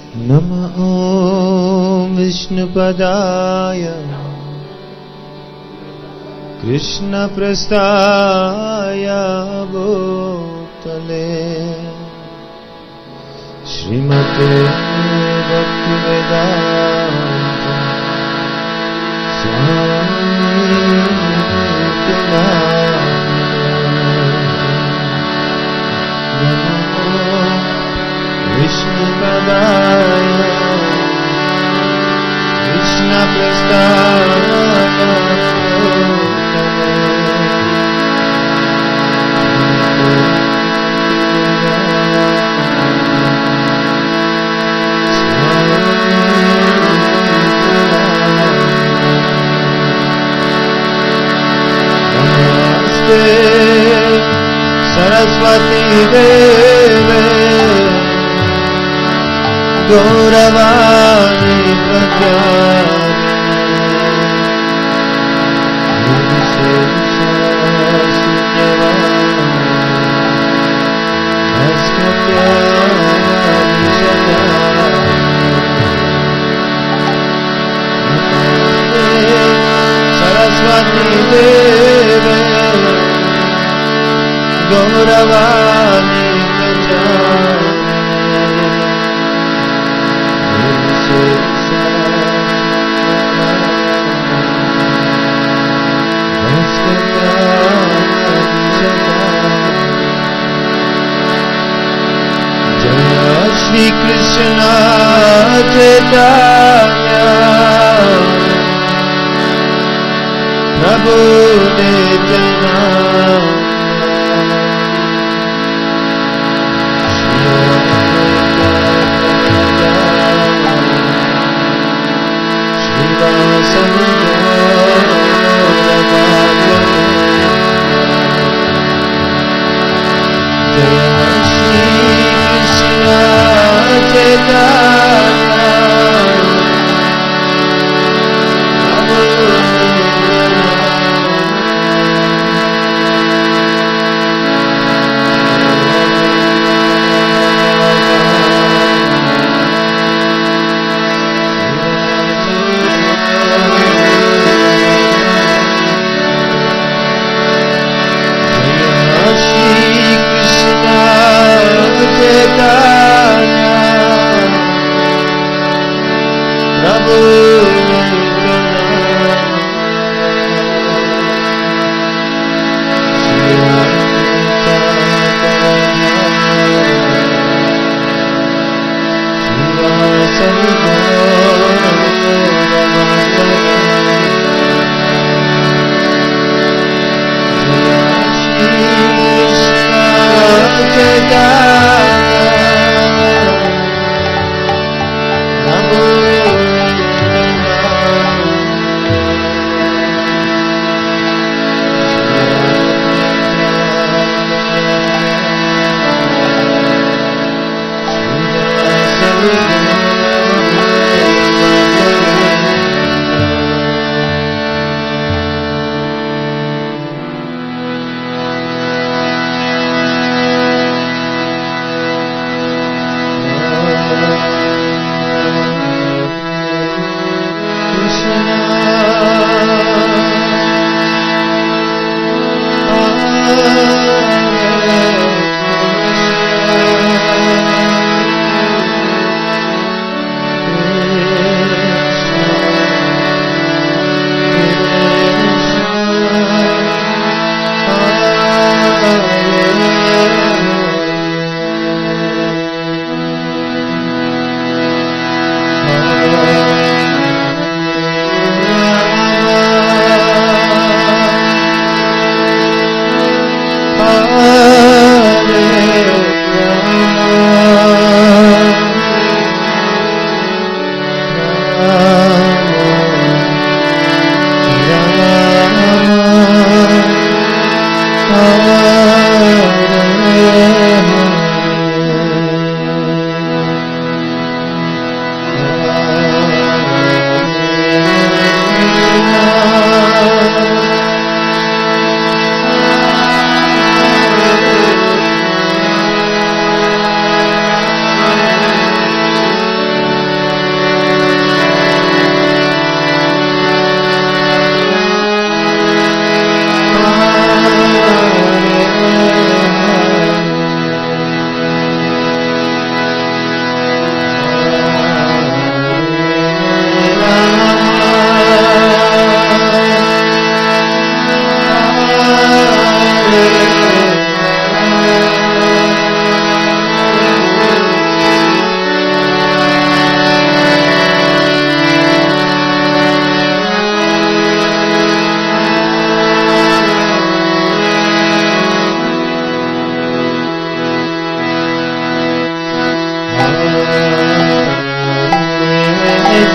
नमः ॐ विष्णुपदाय कृष्णप्रस्थाय भूतले श्रीमते भक्तिवेदान्त स्वामिनिति नामिने। विष्णुपदाय कृष्णप्रस्थाय सरस्वती देवे गौरवाणी सरस्वती देवे गौरवाणी जय श्री कृष्ण चैतन्य प्रभु नित्यानंद जय Shri Krishna Chaitanya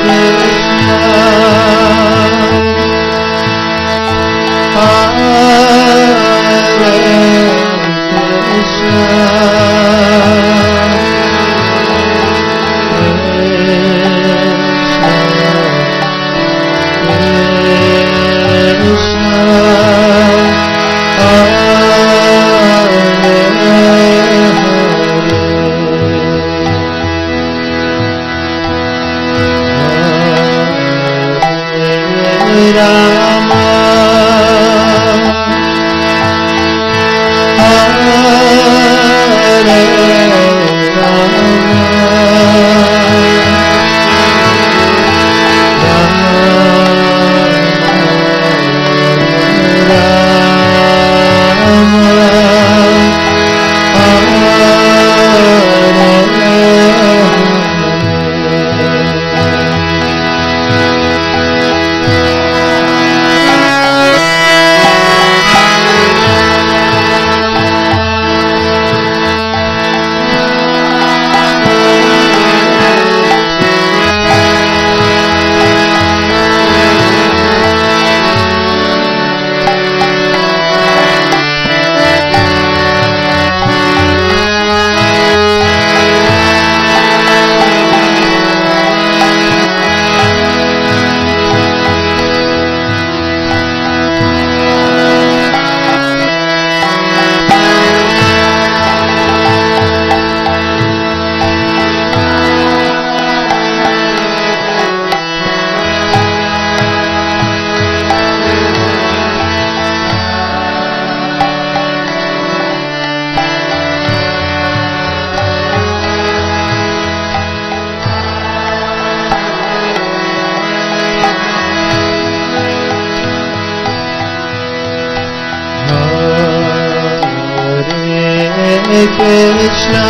Krishna,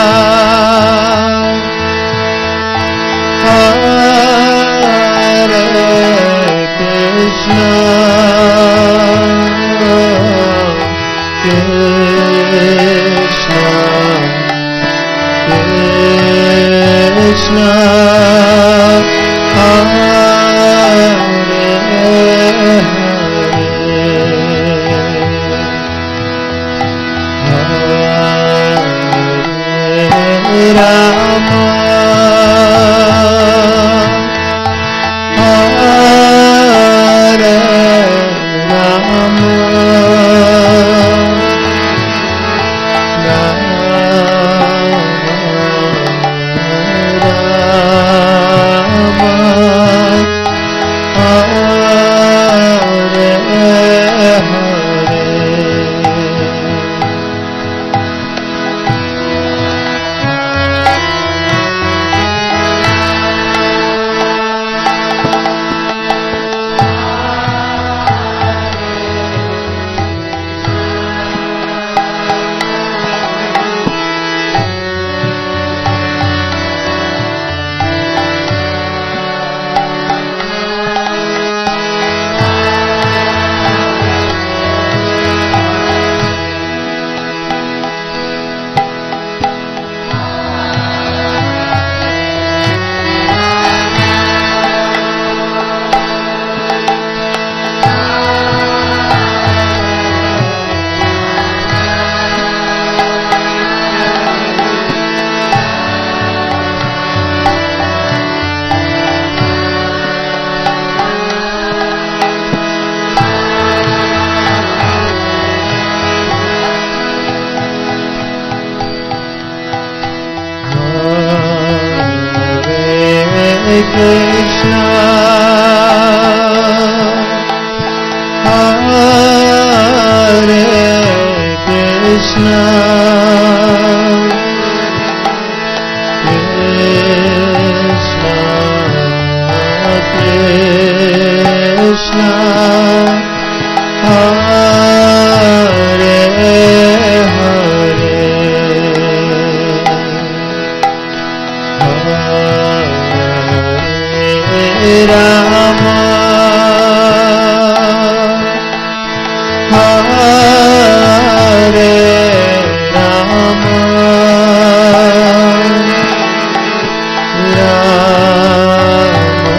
Hare Krishna, Krishna, Krishna, Hare Rama, Hare Rama, Krishna, Hare Krishna, Krishna, Krishna, Hare Hare, Rama, Hare Rama, Rama,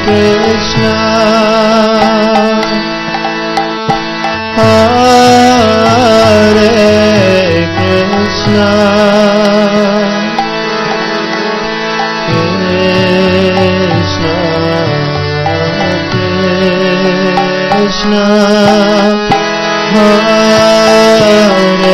Krishna, Hare Krishna, Krishna Krishna, Hare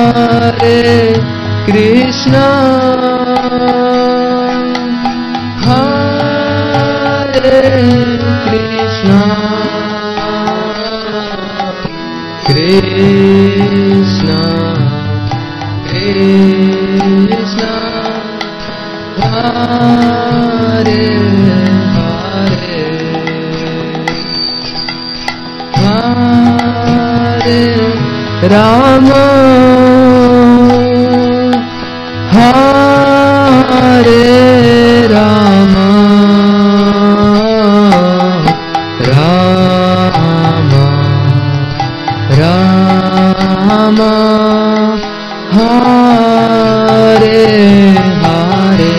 Krishna, Krishna, Krishna, Hare Hare, Hare Rama, Hare Rama, Rama Rama, Hare Hare.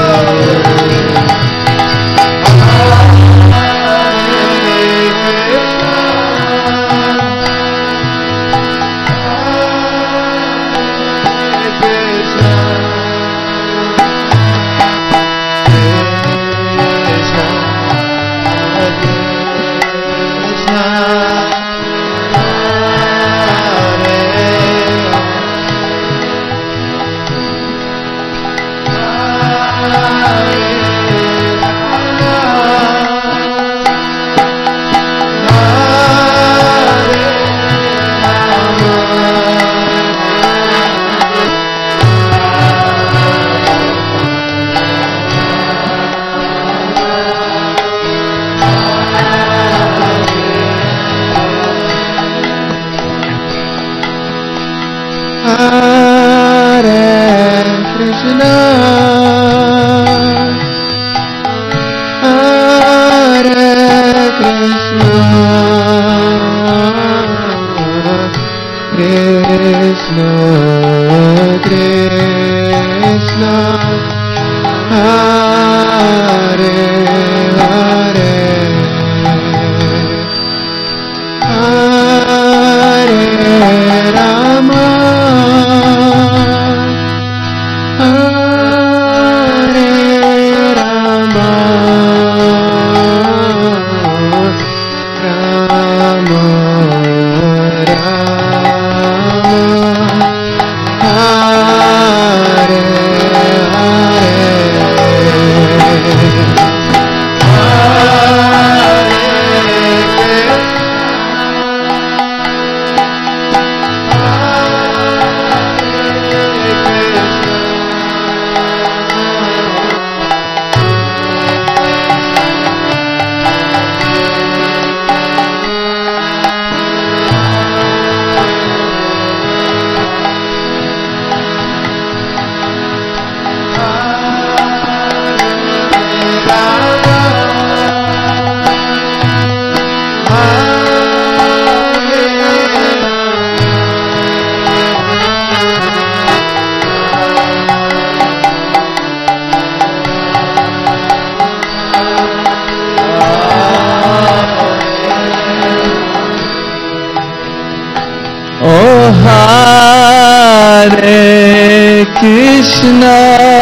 Krishna,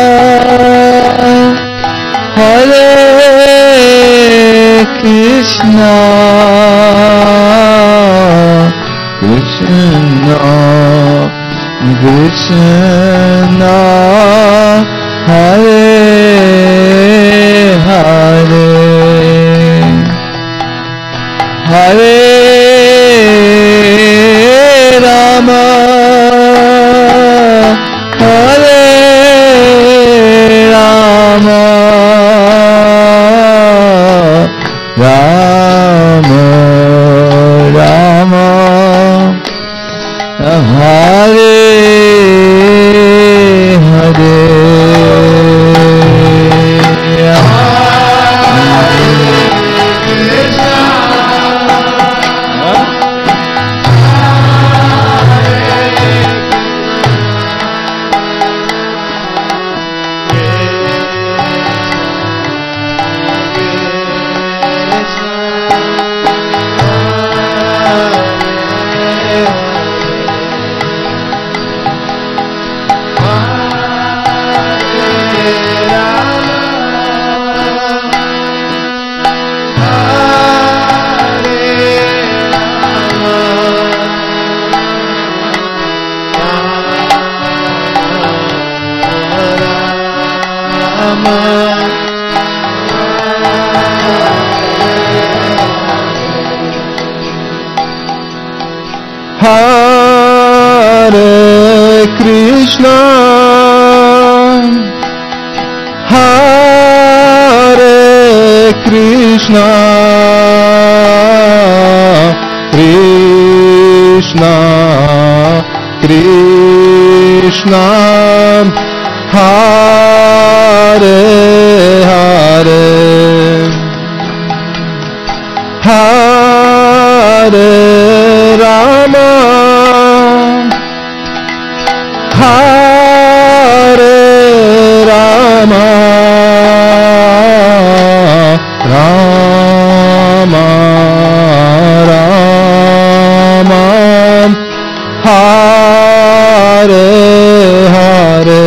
Hare Krishna, Krishna Krishna, Hare Hare, Hare Rama, Hare Rama, Rama Rama, Hare Hare. Hare Krishna, Hare Krishna, Krishna Krishna, Hare Hare, Hare Rama, Hare Rama, Rama Rama, Hare Hare.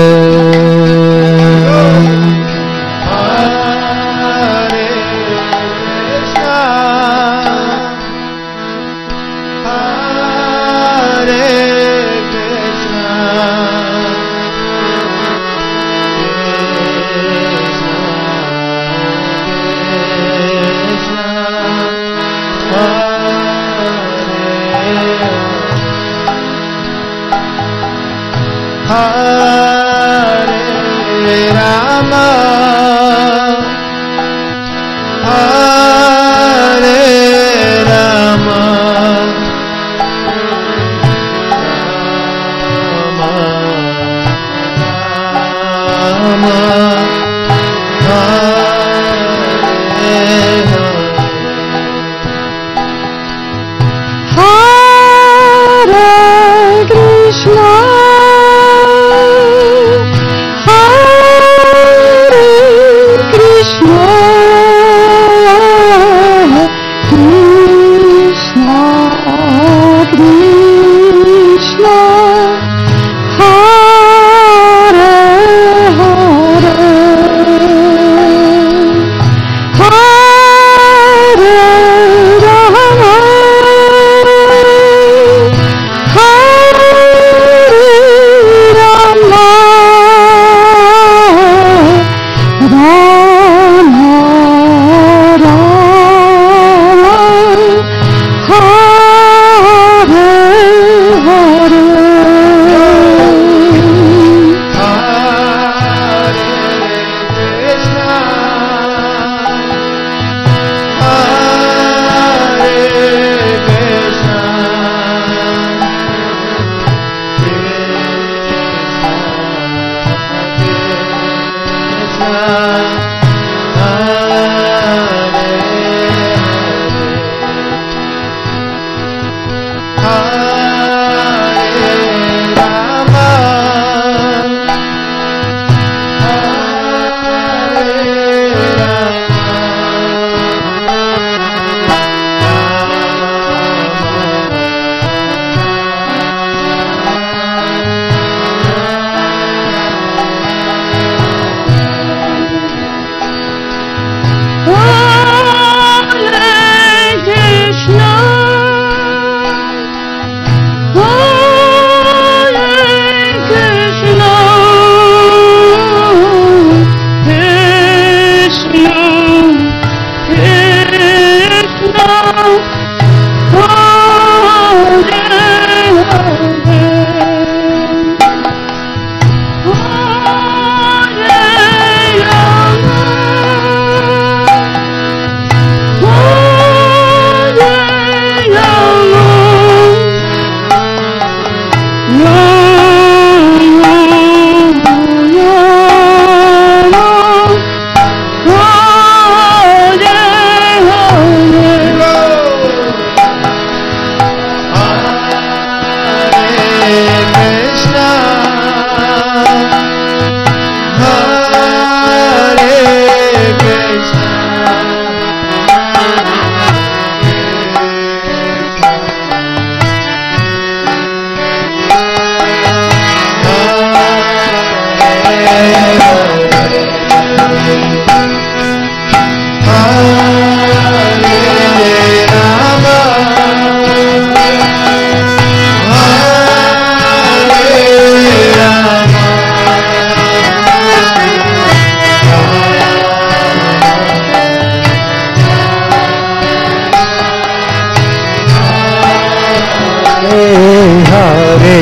Hare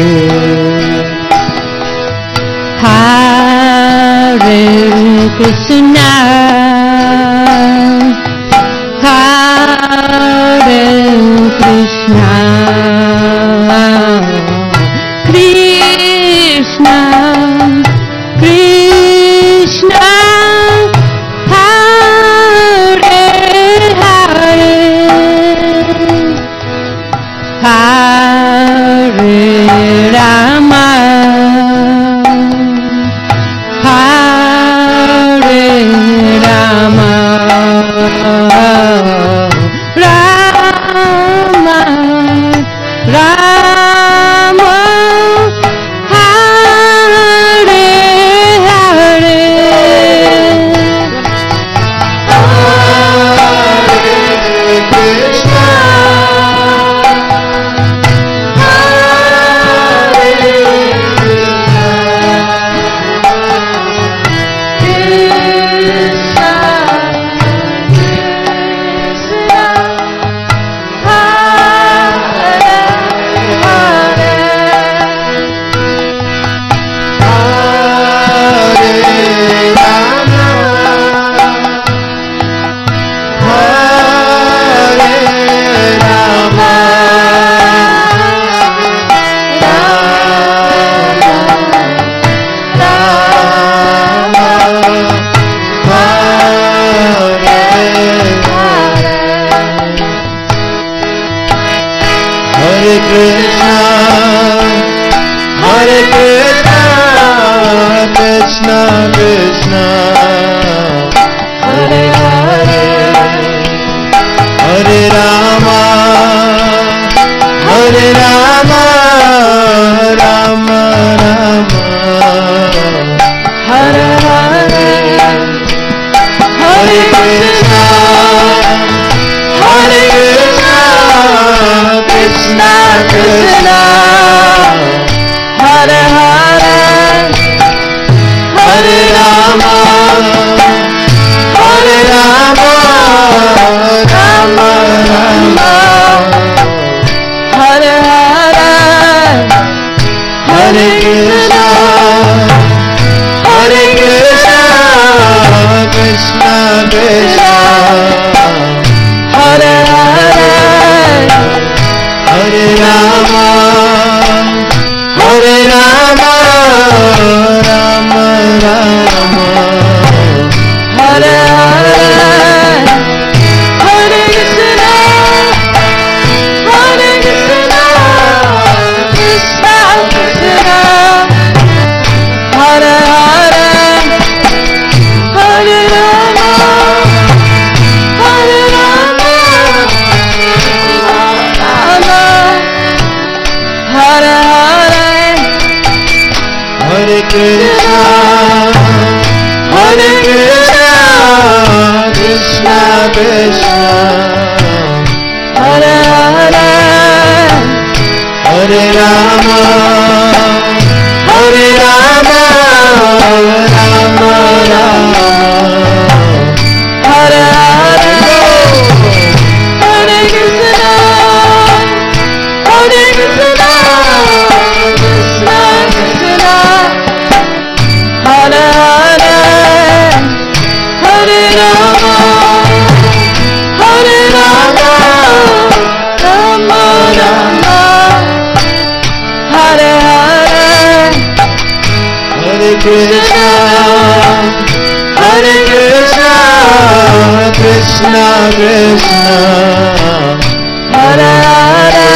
Hare Krishna Hare Krishna Krishna Krishna Hare Hare Hare Rama Hare Rama Rama Rama Hare Hare Krishna Krishna Hare Hare Hare Rama Hare Rama Rama Rama Hare Hare Hare Krishna Hare Krishna Krishna Krishna Hare Hare Hare Rama Hare Rama Rama Rama Hare Hare Hare Krishna Hare Krishna Krishna Krishna Hare Hare Hare Rama Hare Rama Rama Rama Hare Hare Hare Krishna Hare Krishna Krishna Krishna Hare Hare Hare Rama Hare Rama Rama Hare Hare Hare Krishna Hare Krishna Krishna Krishna Hare Hare Hare Rama Hare Rama Rama Rama Hare Hare Hare Krishna Hare Krishna Krishna Krishna Hare Hare Hare Rama Hare Rama Rama Rama Hare Hare Hare Krishna Hare Krishna Krishna Krishna Hare Hare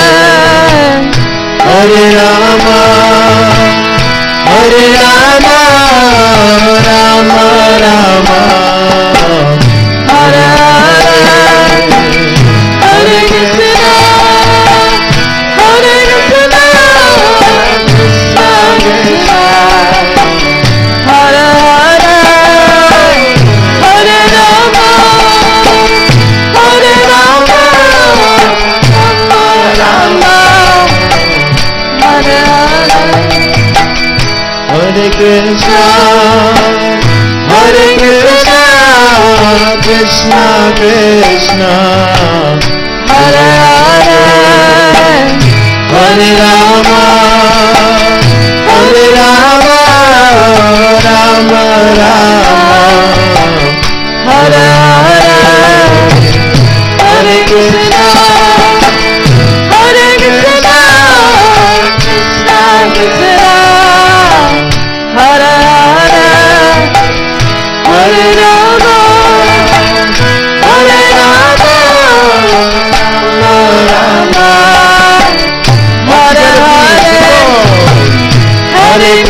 Hare Rama Hare Rama Rama Rama Hare Hare Hare Krishna Hare Krishna Krishna Krishna Hare Hare Hare Rama Hare Rama Rama Rama Hare Hare Hare Krishna Hare Krishna Krishna Krishna Hare Hare Hare Rama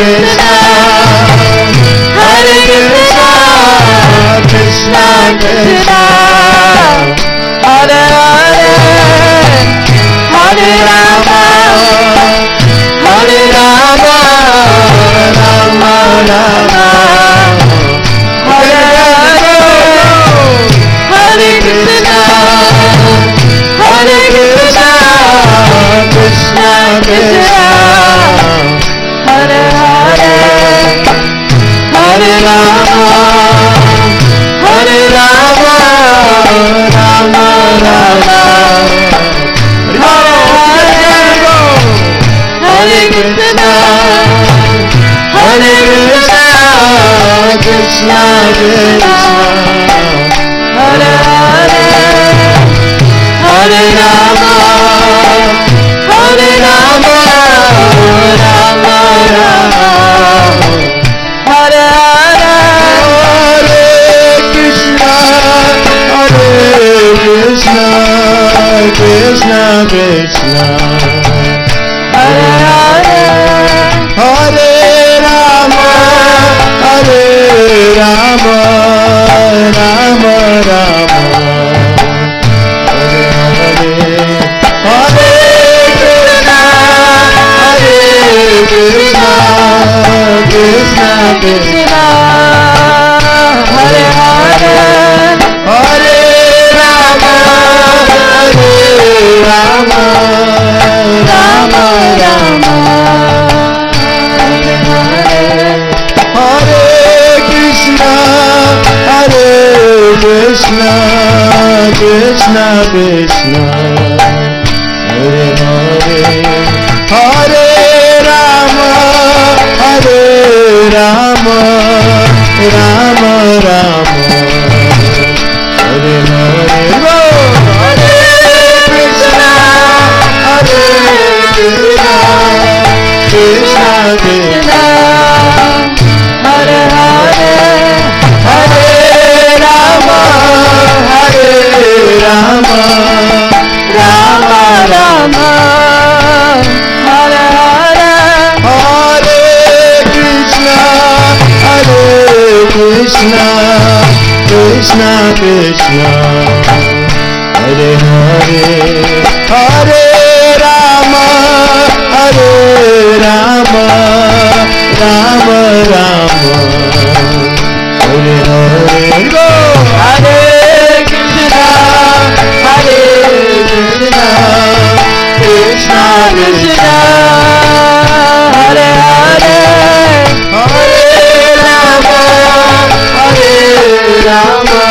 Krishna, Hare Krishna, Krishna Krishna, Hare Hare, Hare Rama, Hare Rama, Rama Rama, Hare Hare, Hare Krishna, Hare Krishna, Krishna Krishna, Hare Hare, Hare Rama, Hare Rama, Rama Rama, Hare Krishna, Hare Krishna, Krishna Krishna, Hare Hare, Hare Rama, Hare Rama, Rama Rama, Hare Hare, Hare Krishna, Hare Krishna, Krishna Krishna, Hare Hare, Hare Rama, Hare Rama, Rama Rama, Hare Hare, Hare Krishna, Hare Krishna, Krishna Krishna, Hare Hare, Hare Rama, Hare Rama, Rama Rama, Hare Krishna, Hare Krishna, Krishna Krishna, Hare Hare, Hare Rama, Hare Rama, Rama Rama, Hare Hare, Hare Krishna, Hare Krishna, Krishna Krishna, Hare Hare, Hare Rama, Hare Rama, Rama Rama, Hare Hare, Hare Krishna, Hare Krishna, Krishna Krishna, Hare Hare, Hare Rama, Hare Rama, Rama Rama, Hare Hare, Hare Krishna, Hare Krishna, Krishna Krishna, Hare Hare, Hare Rama, Hare Rama,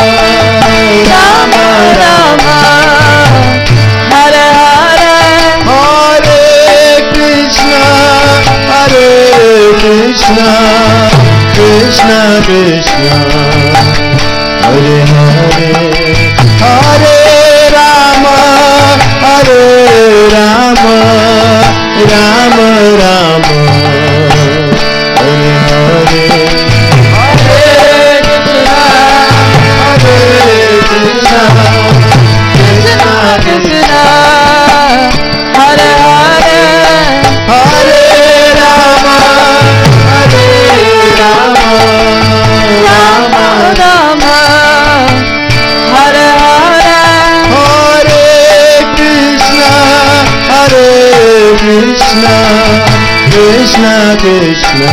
Rama Rama, Hare Hare, Hare Krishna, Hare Krishna, Krishna Krishna, Hare Hare, Hare Rama, Hare Rama, Rama Rama, Hare Hare, Hare Krishna, Hare Krishna, Krishna Krishna, Hare Hare, Hare Rama, Hare Rama, Rama Rama, Hare Hare, Hare Krishna, Hare Krishna, Krishna Krishna,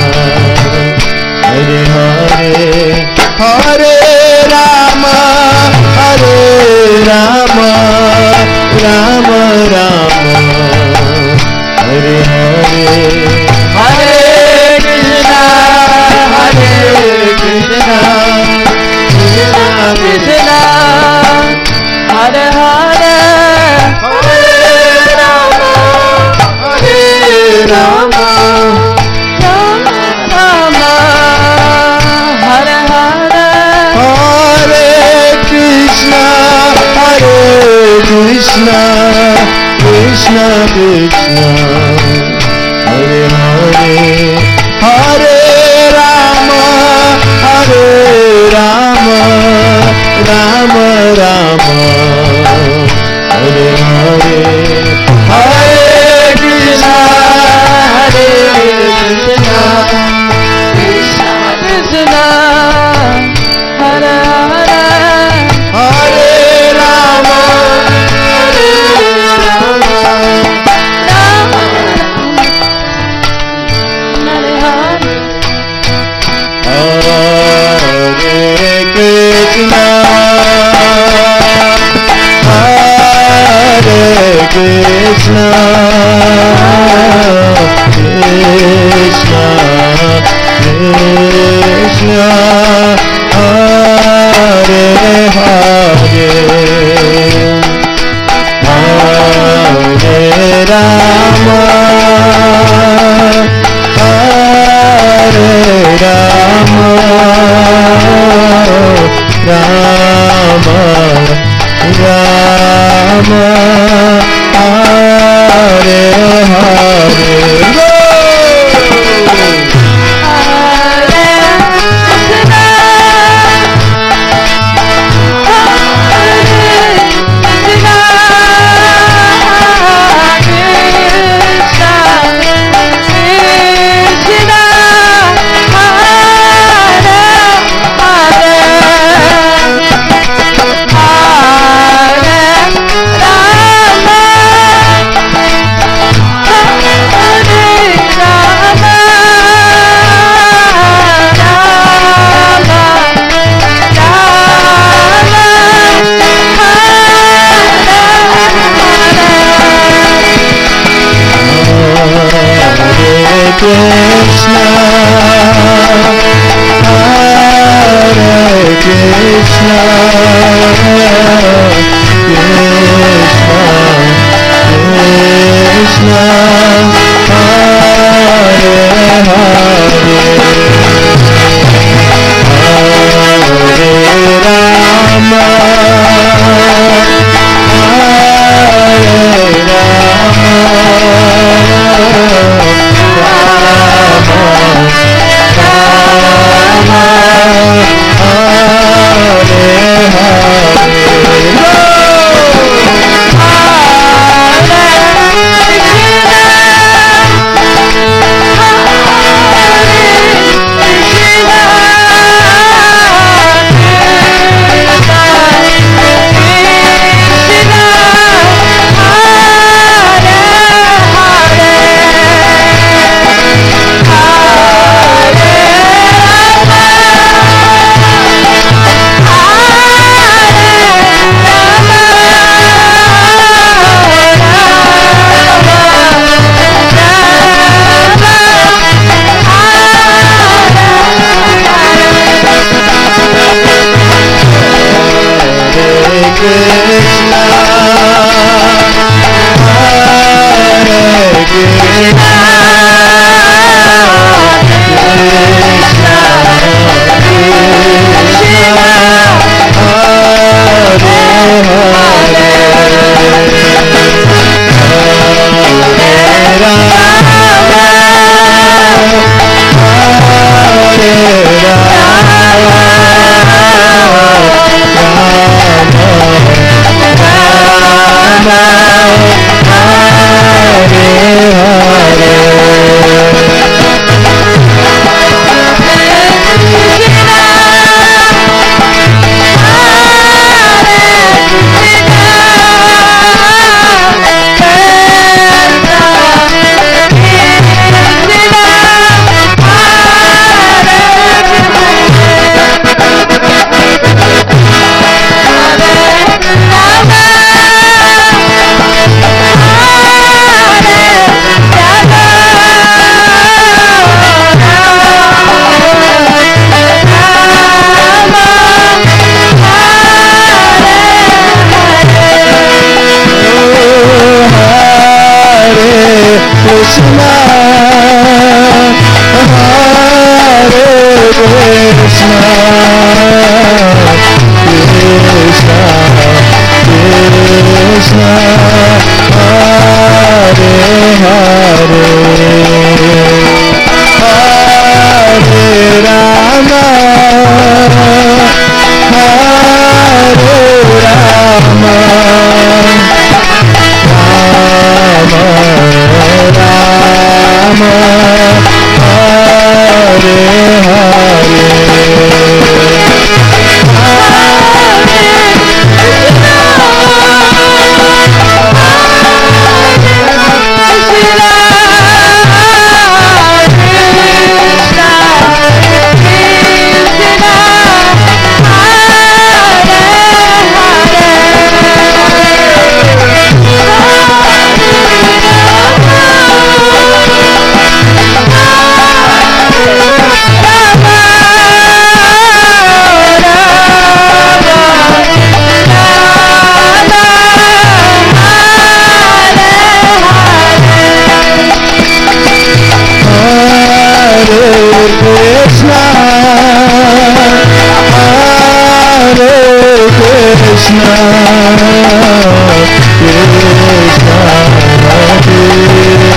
Hare Hare, Hare Rama, Hare Rama, Rama Rama, Hare Hare, Hare Krishna, Hare Krishna, Krishna Krishna, Hare Hare, Hare Rama, Hare Rama, Rama, Hare Hare, Hare Krishna, Hare Krishna, Krishna Krishna, Hare Hare, Hare Rama, Hare Rama, Rama Rama, Hare Hare, Hare Krishna, Hare Krishna,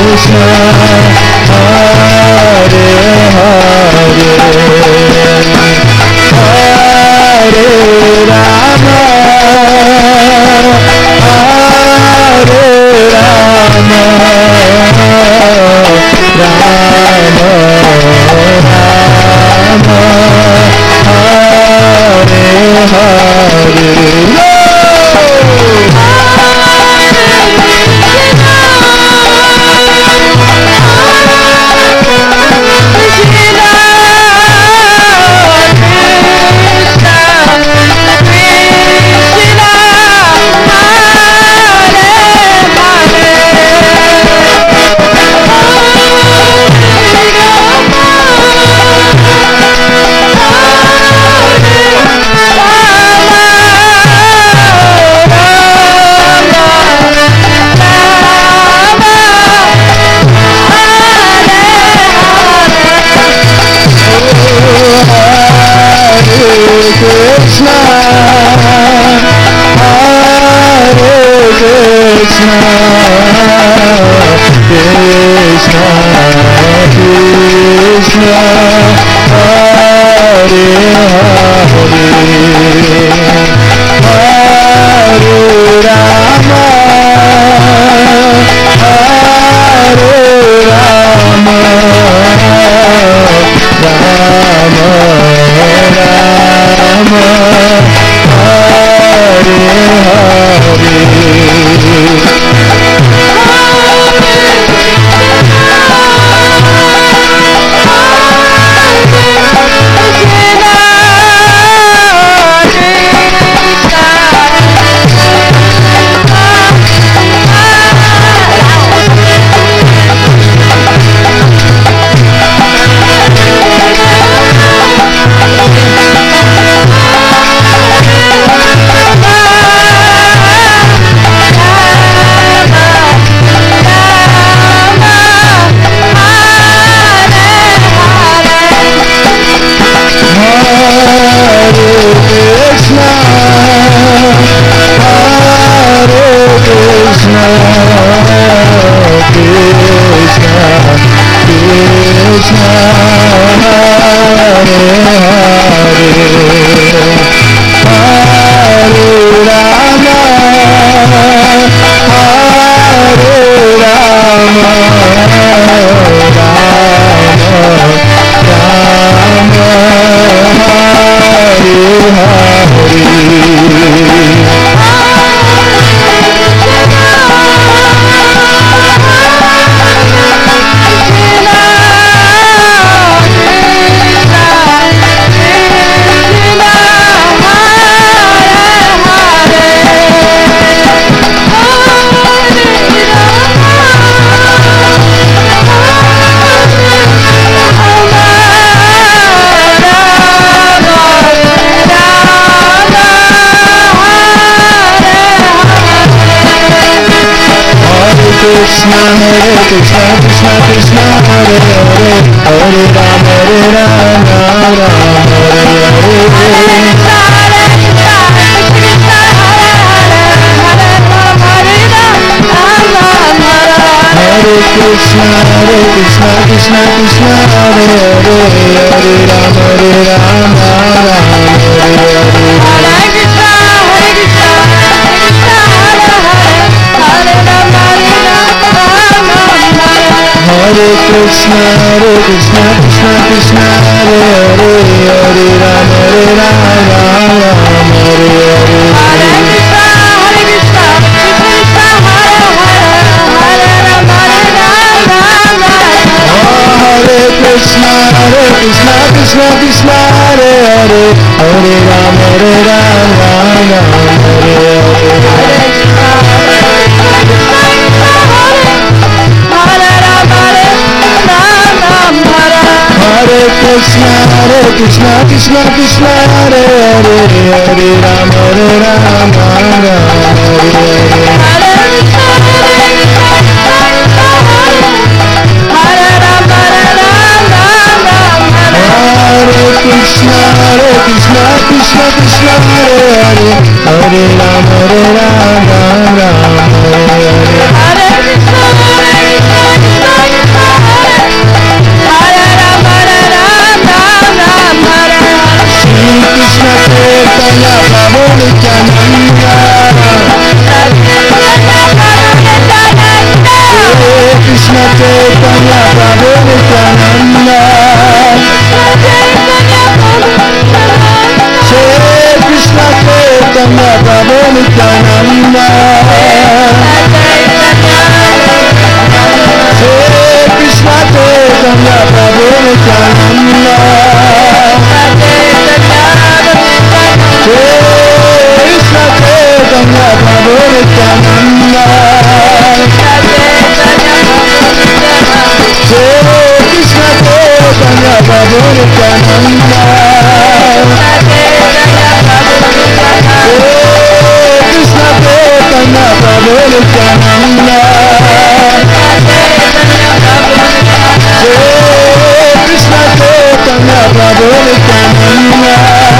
Krishna, Hare Hare, Hare Rama, Hare Rama, Rama Rama, Hare Hare. Krishna, Hare Krishna, Krishna Krishna, Hare Hare, Hare Rama, Hare Rama, Rama Rama, Hare Krishna, Krishna Krishna, Hare Hare, Hare Rama, Rama Hare Hare Krishna, Krishna Krishna, Hare Hare, Hare Rama, Rama Hare Krishna, Krishna Krishna, Hare Hare, Hare Rama, Rama Hare Hare. Hare Krishna, Krishna Krishna, Hare Hare, Hare Rama, Rama Hare Hare. Hare Krishna, Krishna Krishna, Hare Hare, Hare Rama, Rama Hare Hare. Krishna, Krishna Krishna, Hare Hare, Hare Rama, Rama Hare Hare. Chaitanya Prabhu Nityananda, Shri Krishna Chaitanya Prabhu Nityananda, Shri Krishna Chaitanya Prabhu Nityananda, Shri Krishna Chaitanya Prabhu Nityananda, Shri Krishna Chaitanya Prabhu Nityananda, Krishna Chaitanya Prabhu Nityananda, Krishna Chaitanya Prabhu Nityananda,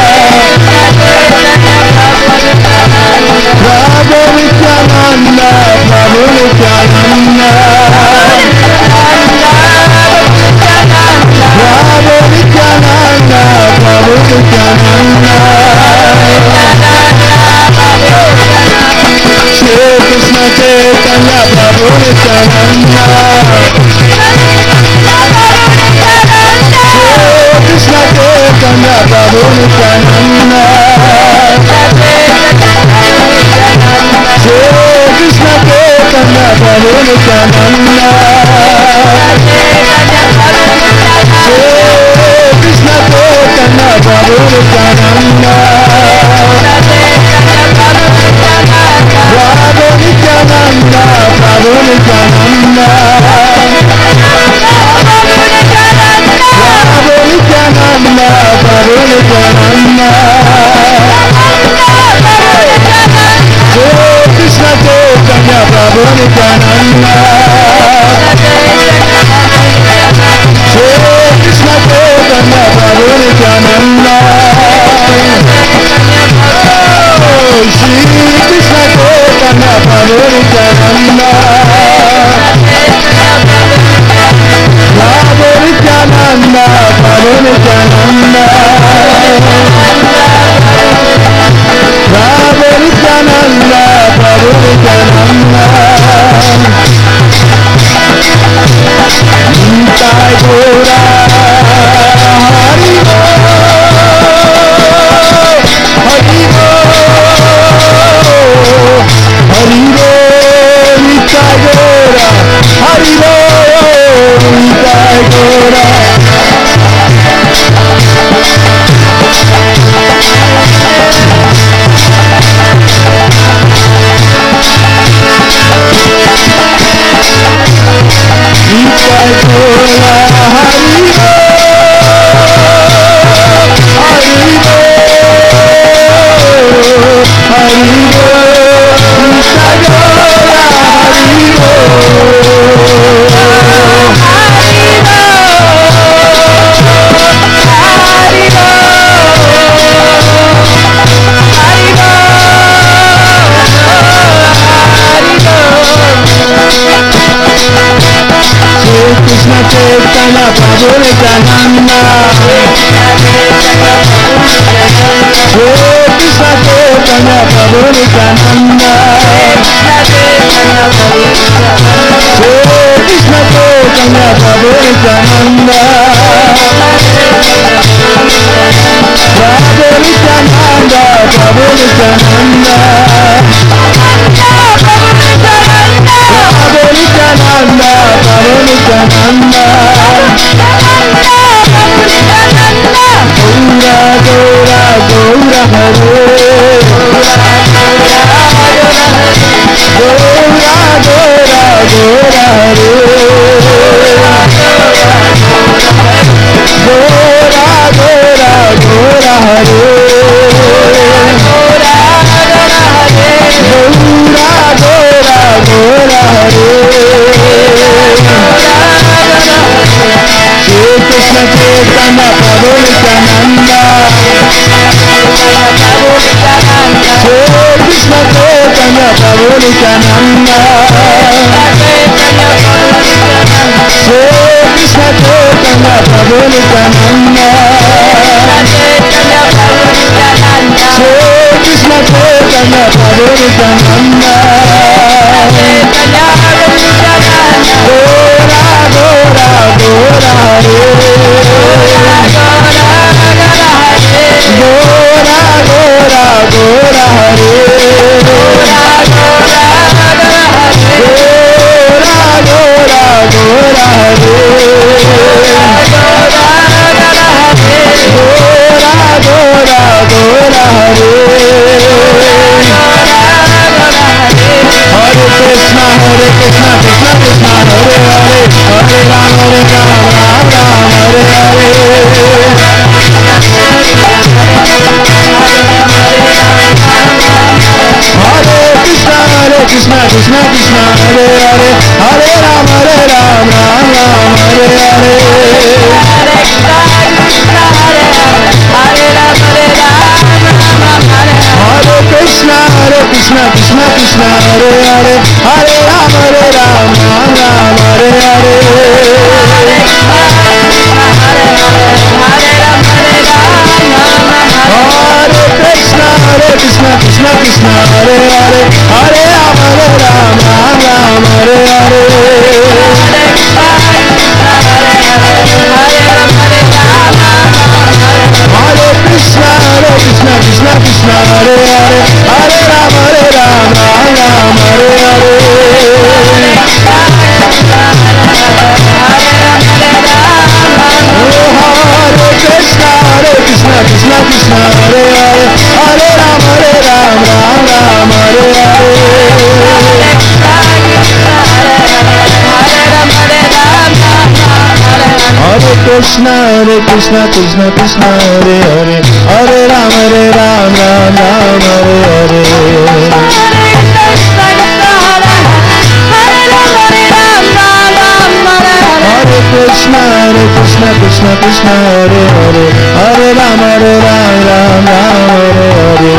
Prabhu Nityananda, Prabhu Nityananda, Prabhu Nityananda, Prabhu Nityananda, Shri Krishna Chaitanya Prabhu Nityananda, Shri Krishna Chaitanya Prabhu Nityananda, Shri Krishna Chaitanya Prabhu Nityananda, Shri Krishna Chaitanya Prabhu Nityananda, Prabhu Nityananda, Prabhu Nityananda, Prabhu Nityananda, Prabhu Nityananda, Shri Krishna Chaitanya Prabhu Nityananda, Shri Krishna Chaitanya Prabhu Nityananda, Shri Krishna Chaitanya Prabhu Nityananda, Prabhu Nityananda, Prabhu Nityananda, Prabhu Nityananda, Prabhu Nityananda, Nitai Gora Hari Bo, Hari Bo, Hari Bo, Nitai Gora Hari Bo, Nitai Gora. Nitai Gora Hari Bo, Hari Bo, Hari Bo, Nitai Gora Hari Bo, Shri Krishna Chaitanya Prabhu Nityananda, Shri Krishna Chaitanya Prabhu Nityananda, Shri Krishna Chaitanya Prabhu Nityananda, Prabhu Nityananda, Prabhu Nityananda, Prabhu Nityananda, Prabhu Nityananda, Gaura Gaura Gaura Hare, Gaura Gaura Gaura Hare, Gaura Gaura Hare, Gaura Gaura Hare. Shri Krishna Chaitanya Prabhu Nityananda, Shri Krishna Chaitanya Prabhu Nityananda, Shri Krishna Chaitanya Prabhu Nityananda, Shri Krishna Chaitanya Prabhu Nityananda, Gaura Krishna Krishna Krishna Hare Hare Hare Ram Ram Ram Hare Hare Krishna Krishna Krishna Krishna Hare Hare Hare Ram Ram Hare Hare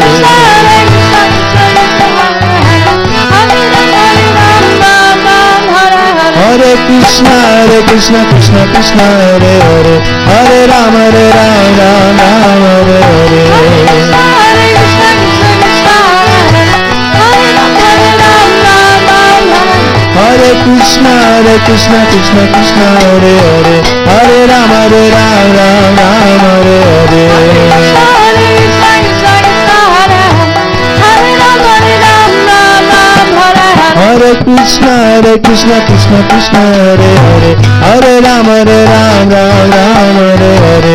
Hare Krishna Krishna Krishna Hare Hare Hare Ram Ram Hare Hare Hare Krishna Krishna Krishna Hare Hare Hare Ram Ram Hare Hare Hare Krishna Krishna Krishna Hare Hare Hare Ram Ram Hare Hare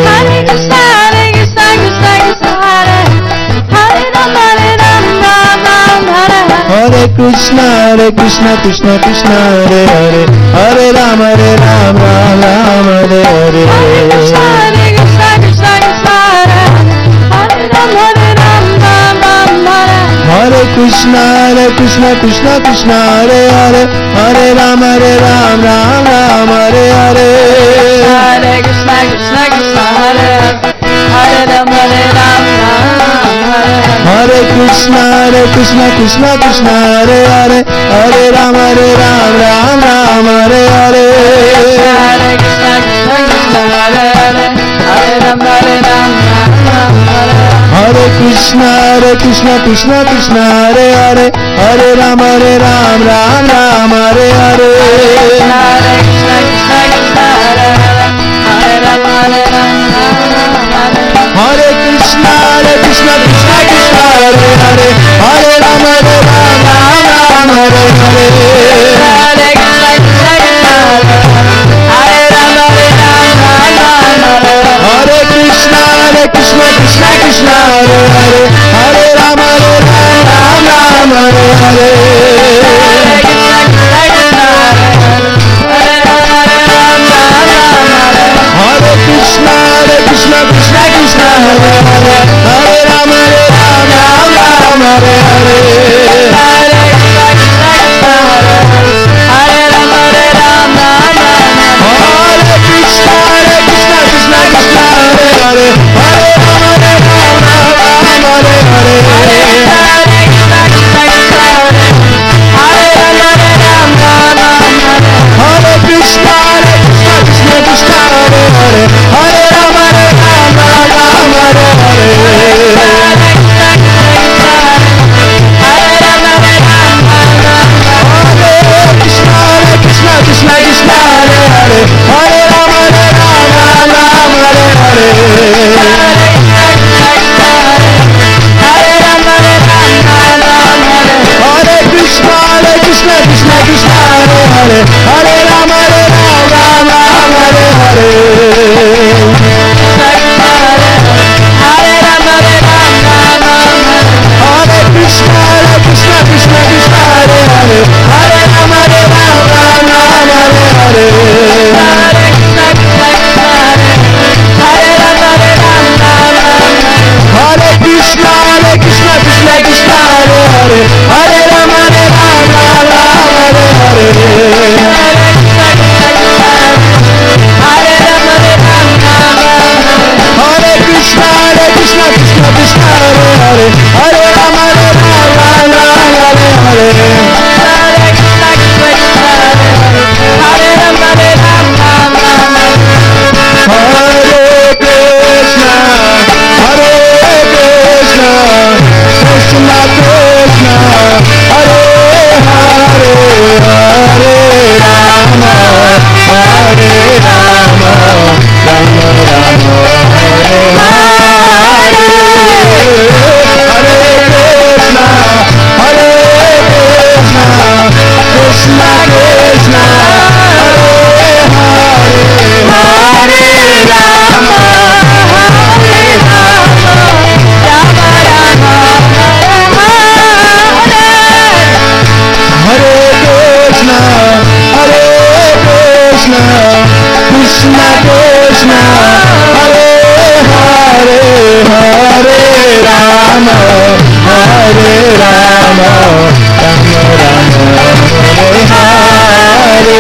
Hare Krishna Krishna Krishna Hare Hare Hare Ram Ram Hare Hare Hare Krishna Krishna Krishna Hare Hare Hare Ram Hare Hare Hare Krishna Hare Krishna Krishna Krishna Hare Hare Hare Ram Hare Hare Hare Krishna Krishna Krishna Hare Hare Hare Ram Hare Hare Hare Krishna Krishna Krishna Hare Hare Hare Ram Hare Hare Hare Krishna Krishna Krishna Hare Hare Hare Ram Hare Hare Hare Krishna Krishna Krishna Hare Hare Hare Ram Hare Hare Krishna, Krishna Krishna, Hare Hare, Hare Rama, Hare Rama, Rama Rama, Hare Hare.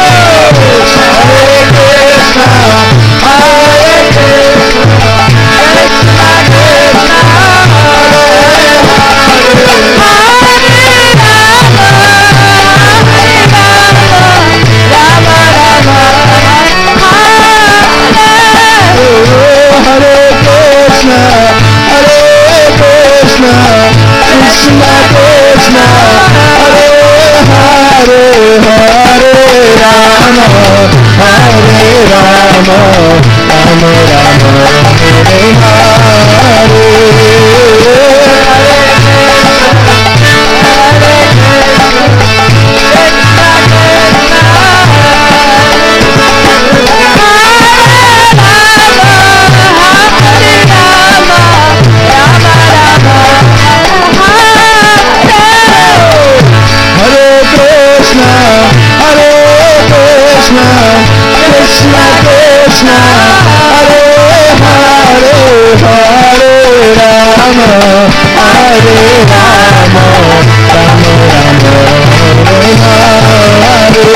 Hare Krishna, Hare Krishna, Krishna Krishna, Hare Krishna, Hare Krishna, Krishna Krishna, Hare Hare, Hare Rama, Hare Rama, Rama Rama, Hare Hare. Krishna Krishna, Hare Hare, Hare Rama, Hare Rama, Rama Rama, Hare Hare.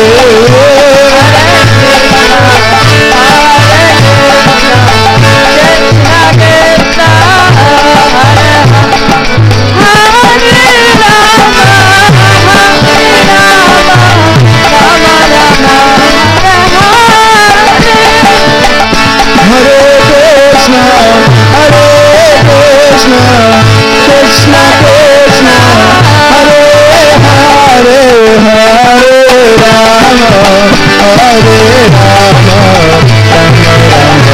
Krishna Krishna, Hare Hare, Hare Rama, Hare Rama, Rama Rama,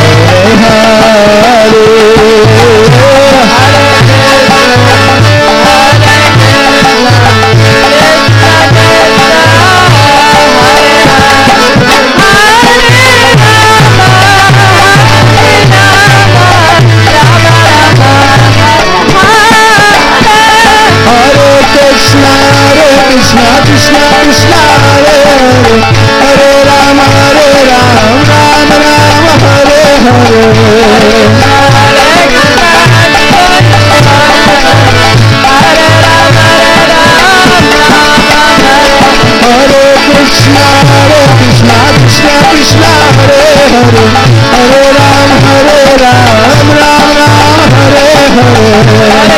Hare Krishna, Krishna Krishna, Hare Hare, Hare Rama, Rama Rama, Hare Hare. Hare Krishna, Krishna Krishna, Hare Hare, Hare Rama, Rama Rama, Hare Hare.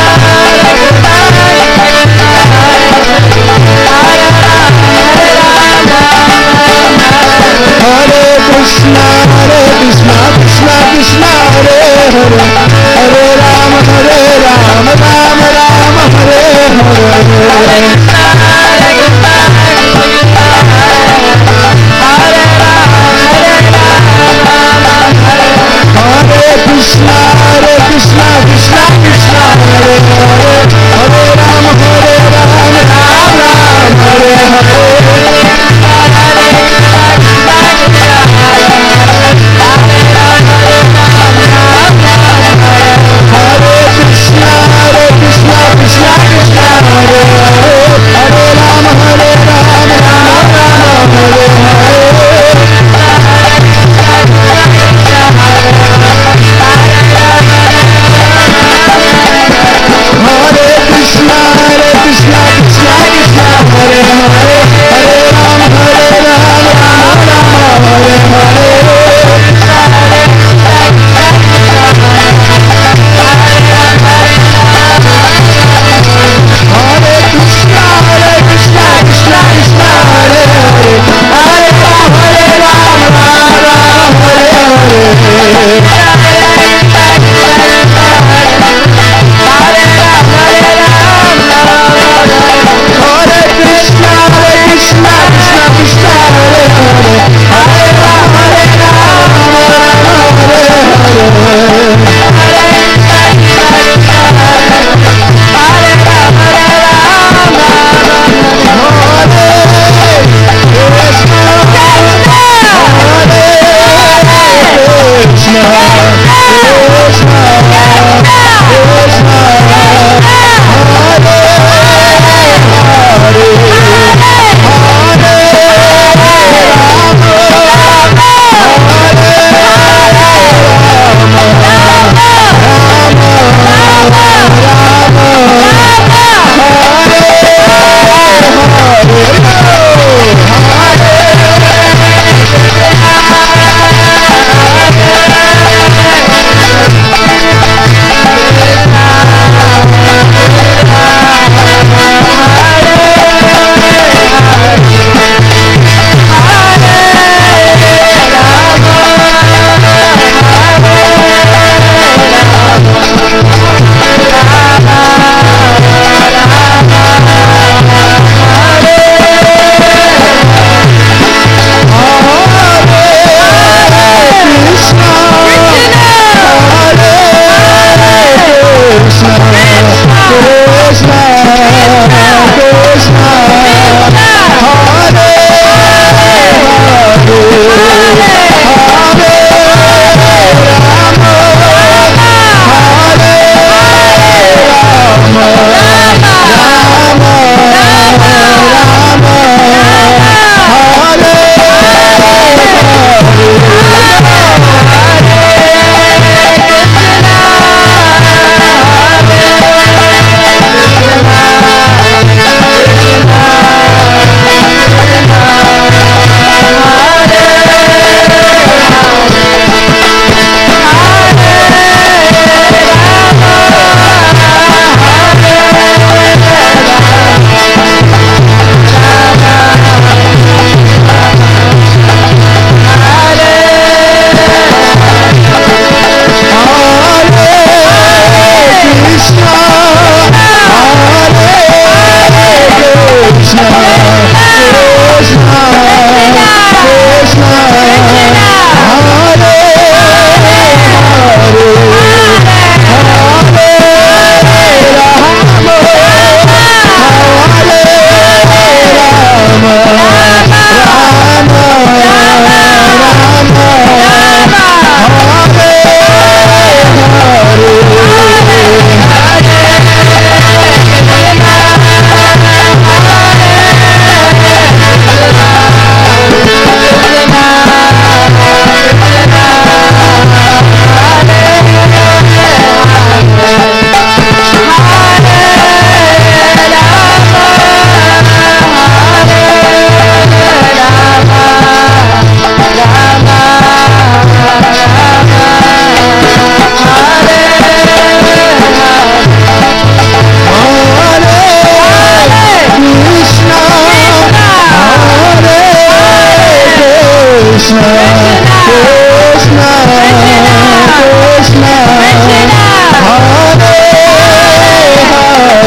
Hare Krishna, Krishna Krishna, Hare Hare, Hare Rama, Rama Rama, Hare Hare. Hare Krishna, Krishna Krishna, Hare Hare, Hare Rama, Rama Rama, Hare Hare.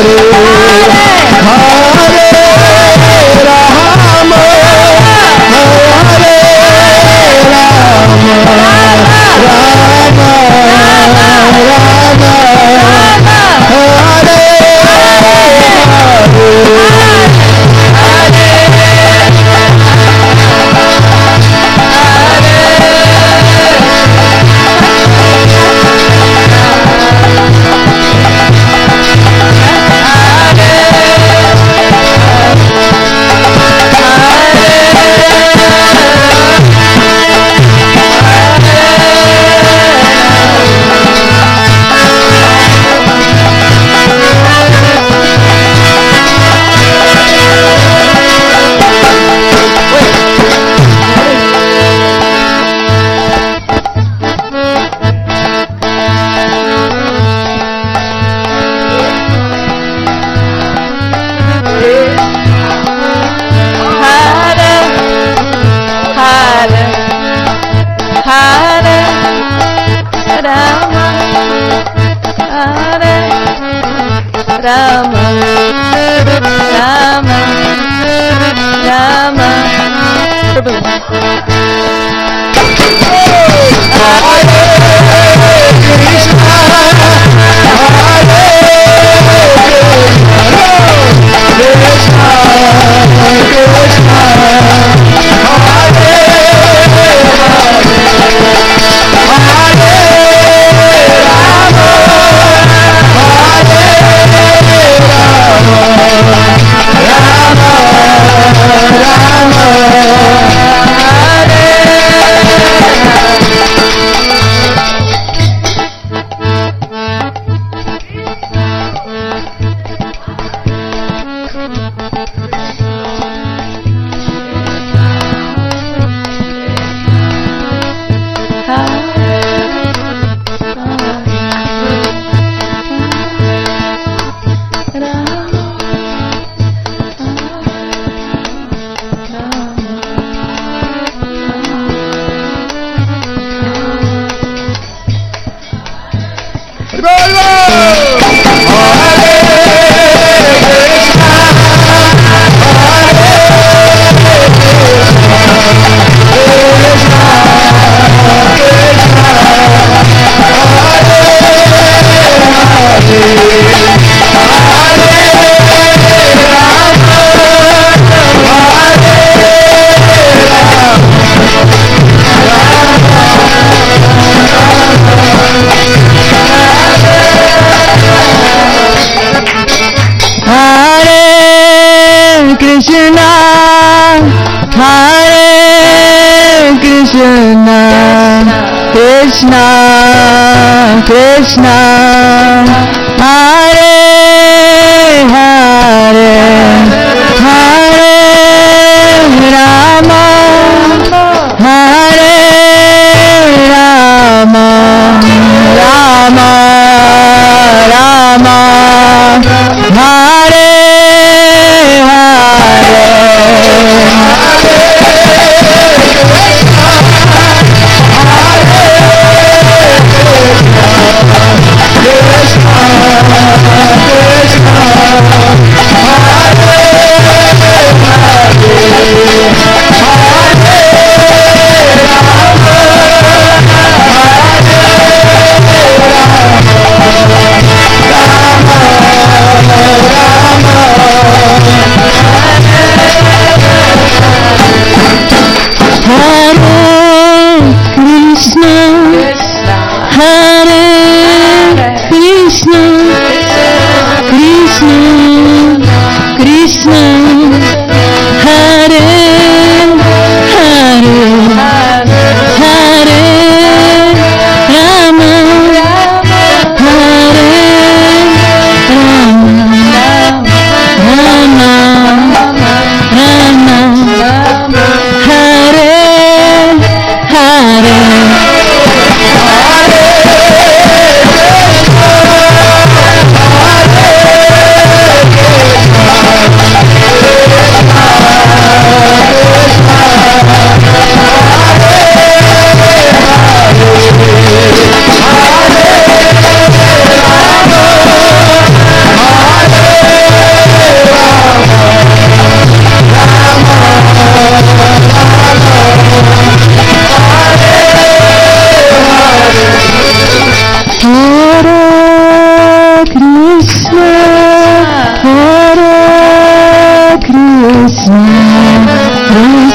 Hare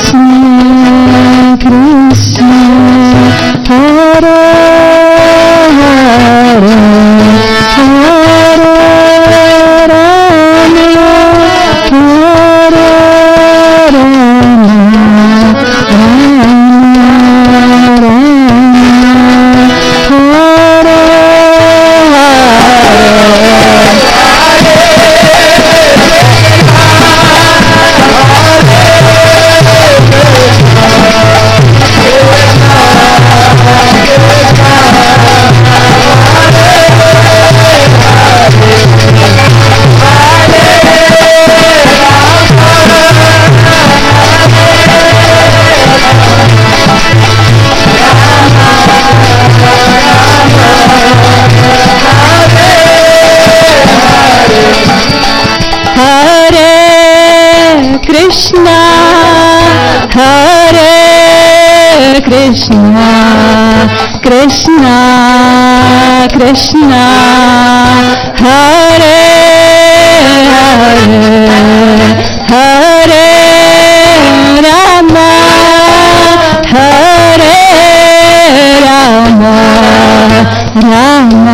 Krishna Krishna Hare Hare Hare Rama Hare Rama Rama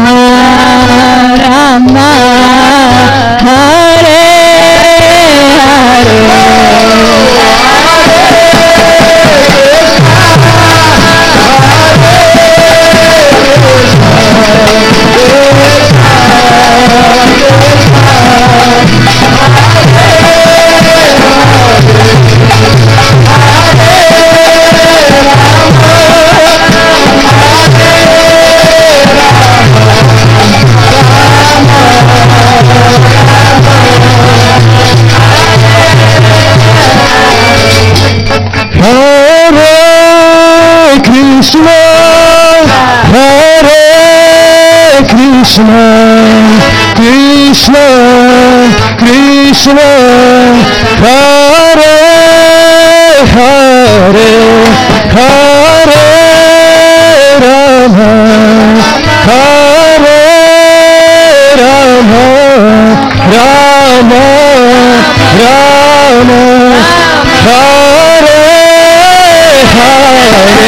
Rama Hare Hare Krishna Krishna Hare Hare Hare Rama Hare Rama Rama Rama Hare Hare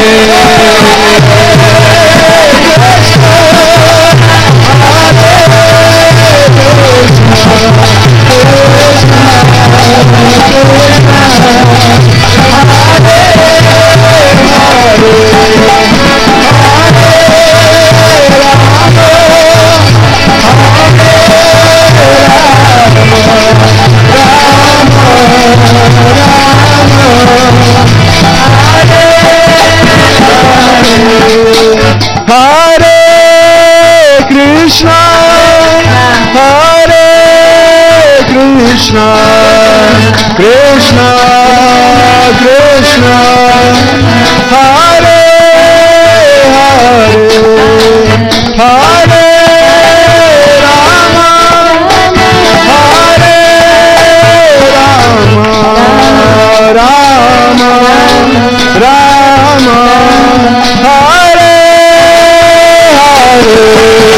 Krishna Krishna Hare Hare Hare Rama Hare Rama Rama Rama Hare Hare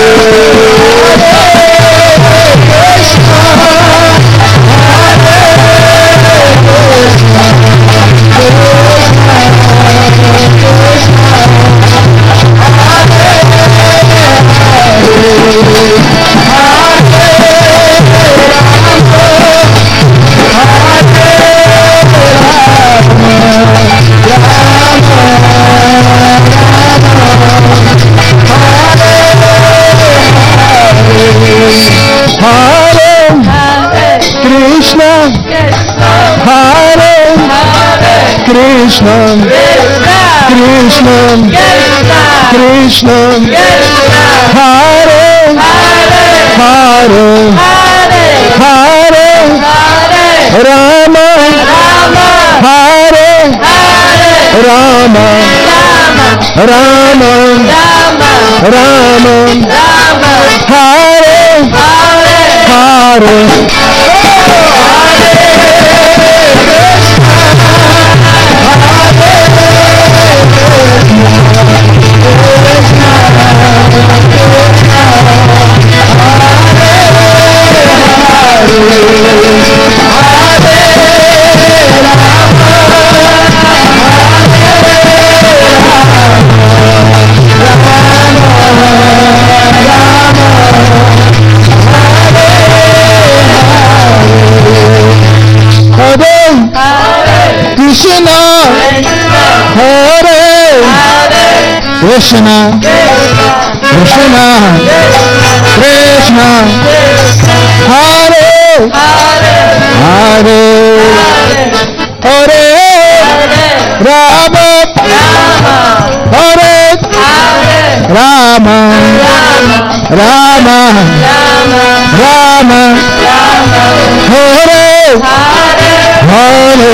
Krishna Krishna Krishna Hare Hare Hare Rama Hare Rama Rama Rama Hare Hare Hare Hare Krishna Krishna Krishna Hare Hare Hare Rama Hare Rama Rama Rama Hare Hare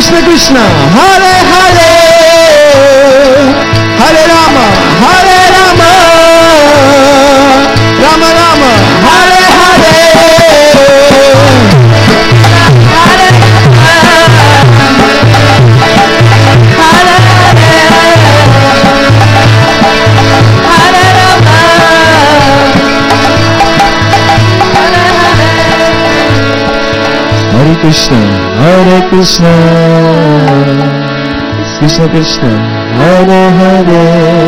Krishna Krishna, Hare Hare, Hare Rama, Hare Rama, Rama Rama, Hare Hare. Hare Krishna, Hare Krishna, Krishna Krishna, Hare Hare,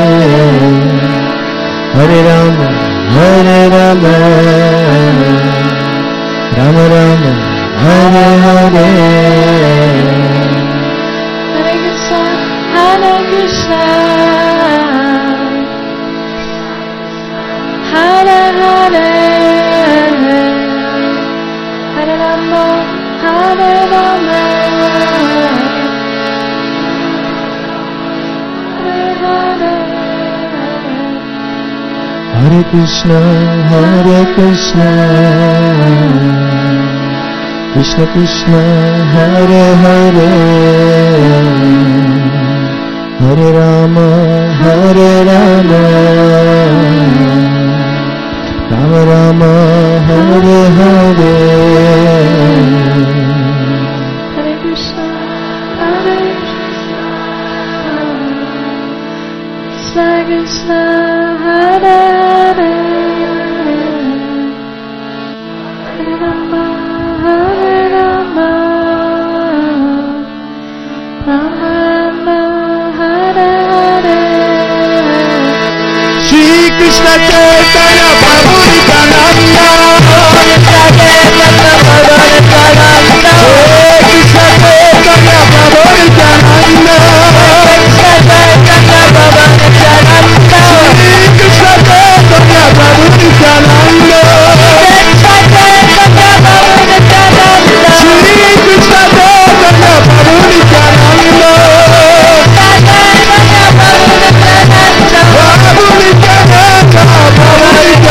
Hare Rama, Hare Rama, Rama Rama, Hare Hare. Hare Krishna, Hare Krishna, Hare Hare, Hare Rama, Hare Rama, Hare Hare. Hare Krishna, Hare Krishna, Krishna Krishna, Hare Hare, Hare Rama, Hare Rama, Rama Rama, Hare Hare. Hare Krishna, Hare Krishna, Krishna Krishna, Hare Hare, Hare Rama, Hare Rama, Rama Rama, Hare Hare. Shri Krishna Chaitanya Prabhu Nityananda, Krishna Chaitanya Prabhu Nityananda, Krishna Chaitanya Prabhu Nityananda, Krishna Chaitanya Prabhu Nityananda, Shri Krishna Chaitanya Prabhu Nityananda, Krishna Chaitanya Prabhu Nityananda, Shri Krishna Chaitanya Prabhu Nityananda, Prabhu Nityananda, Prabhu Nityananda, Prabhu Nityananda,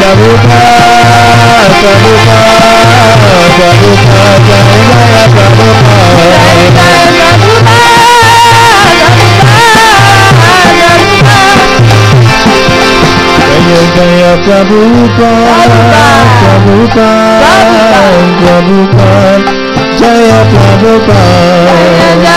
Prabhupada, Prabhupada, Jai Jai Prabhupada. Jaya Prabhupada, Prabhupada, Prabhupada, Jaya Prabhupada.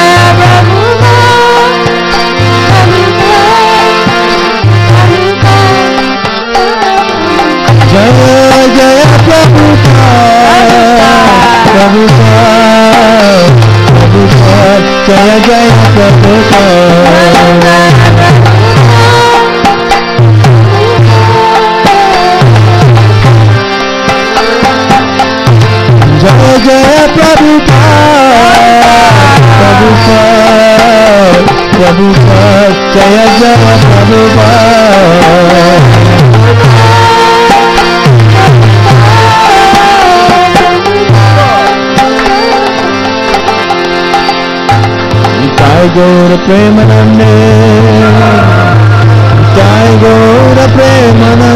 Jaya Jaya Prabhupada, Prabhupada, Prabhupada, Jaya Jaya Prabhupada. Jaya Jaya Prabhupada, Prabhupada, Prabhupada, Jaya Jaya Prabhupada. Jai Gaura Premanande, Jai Gaura Premanande.